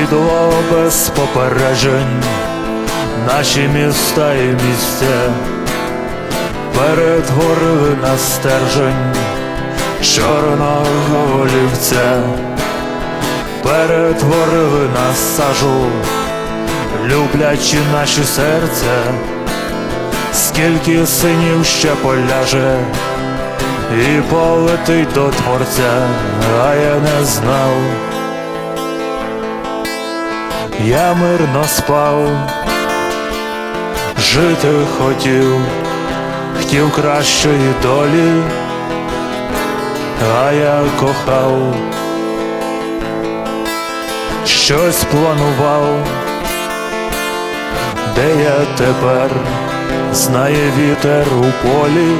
Сідло без попереджень наші міста і місця, перетворили на стержень чорного олівця, перетворили на сажу, люблячи наші серця. Скільки синів ще поляже і полетить до Творця, а я не знав. Я мирно спав, жити хотів кращої долі, а я кохав, щось планував. Де я тепер, знає вітер у полі.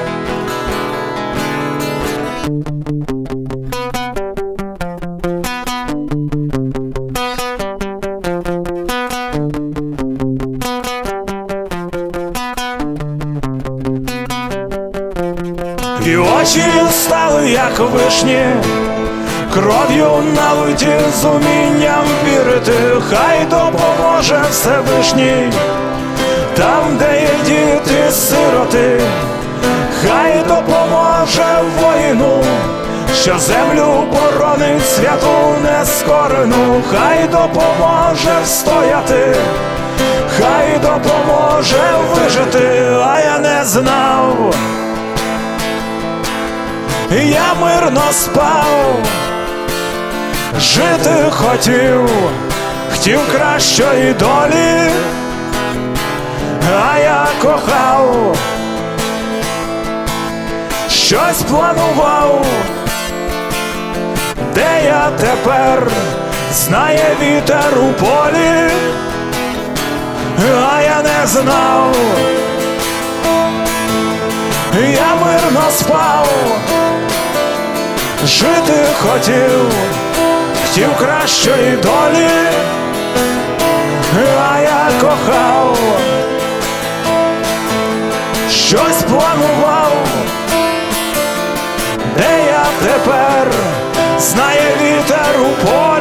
І очі стали, як вишні, кров'ю налиті, з умінням вірити. Хай допоможе Всевишній там, де є діти сироти. Хай допоможе воїну, що землю боронить святу нескорену. Хай допоможе встояти, хай допоможе вижити, а я не знав. Я мирно спав, жити хотів кращої долі, а я кохав, щось планував. Де я тепер, знає вітер у полі, а я не знав. Я мирно спав, жити хотів кращої долі, а я кохав, щось планував. Де я тепер, знає вітер у полі.